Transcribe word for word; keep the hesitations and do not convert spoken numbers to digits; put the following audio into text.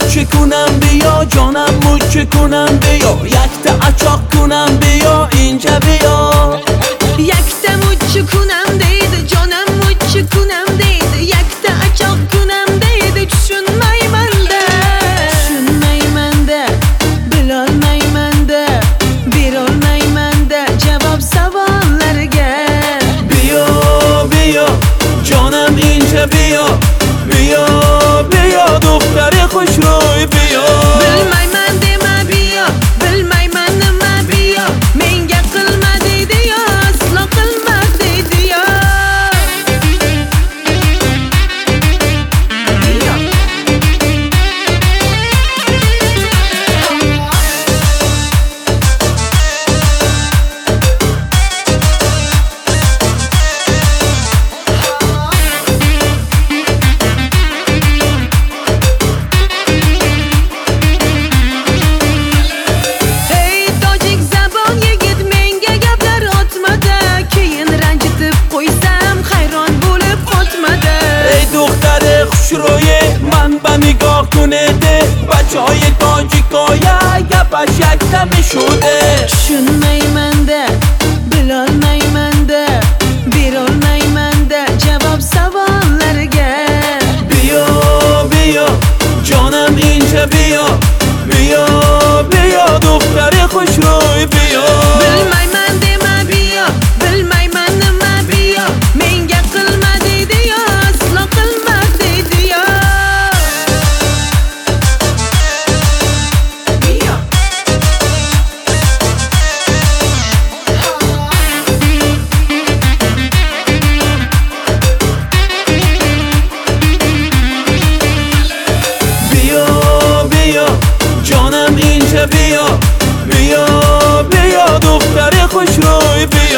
مچه کنم بیا، جانم مچه کنم بیا، یک تا اچاق کنم بیا اینجا بیا. یک تا مچه کنم دیده جانم مچه کنم دیده، یک تا اچاق کنم دیده چشون میمنده چشون میمنده بلال میمنده بیرال میمنده جواب سوالlarga. بیا بیا جانم اینجا بیا، بیا بیا دختر خوش روی بیا. bilmayman dema biyo bilmayman nima biyo, menga qilma deydi yo aslo qilma deydi yo. من با نگاه کنده بچه های تاجیکای گپش یک دمی شده. چشون میمنده بلال میمنده بیرال میمنده جواب سوالlarga. بیا بیا جانم اینجا بیا، بیا بیا دختر خوش روی بیا. bilmayman dema biyo bilmayman nima biyo, menga qilma deydi yo aslo qilma deydi yo. جانم اینجا بیا، بیا بیا دختر خوش روی بیا.